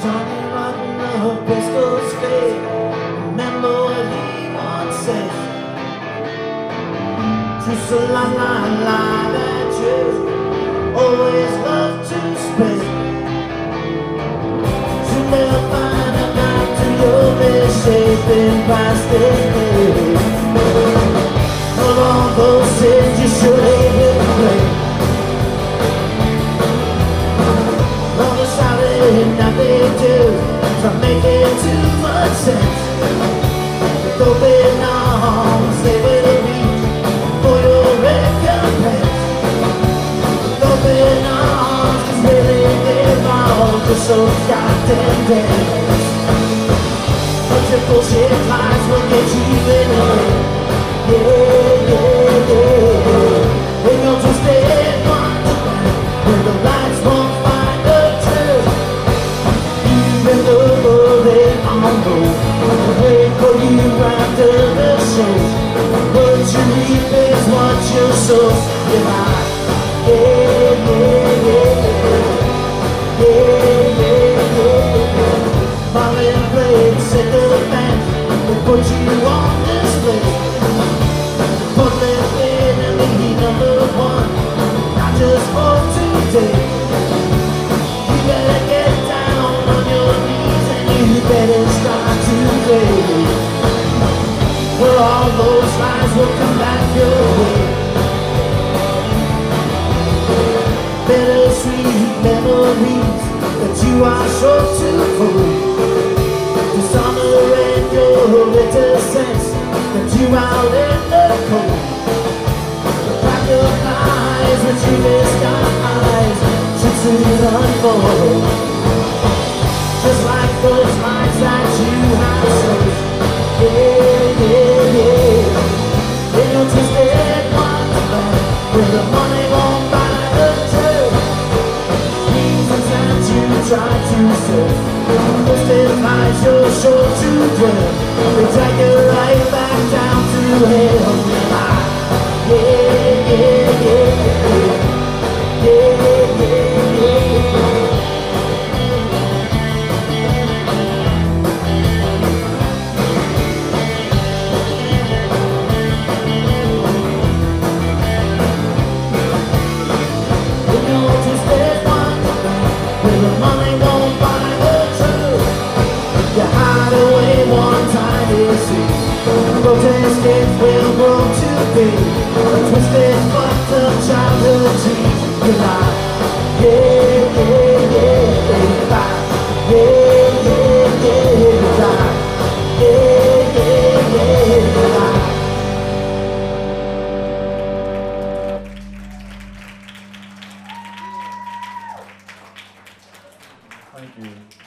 Johnny Rotten of Bristol State, remember what he once said. Just a lie that you always love to spread. You never find a night to your misshapen plastic head. Of all those sins you should have been playing. All the shouting that they do from making too much sense. With open arms they will reach for your recompense. With open arms, 'cause really they're all just so goddamn dense. But your bullshit lies will get you in the way. When you're twisted wonderland, when the lights won't find the truth, even though they all know they'll wait for you after the show. What you reap is what you sow. Marlin played second band, they put you on display. Portland played and lead number one, not just for today. You better get down on your knees and you better start to pray. Where all those lies will come back your way. Bittersweet memories that you are sure to hold. Dishonor and your bitter sense that you out in the cold. The crack of lies that you disguise should soon unfold. Just like those lies that you have sold. In your twisted wonderland, where the money won't buy the truth. Reasons that you try to serve, twisted lies you're sure to dwell. They drag you right back down to hell. Protest kids will grow to be a twisted, fucked up childhood dreams. You lie, Thank you.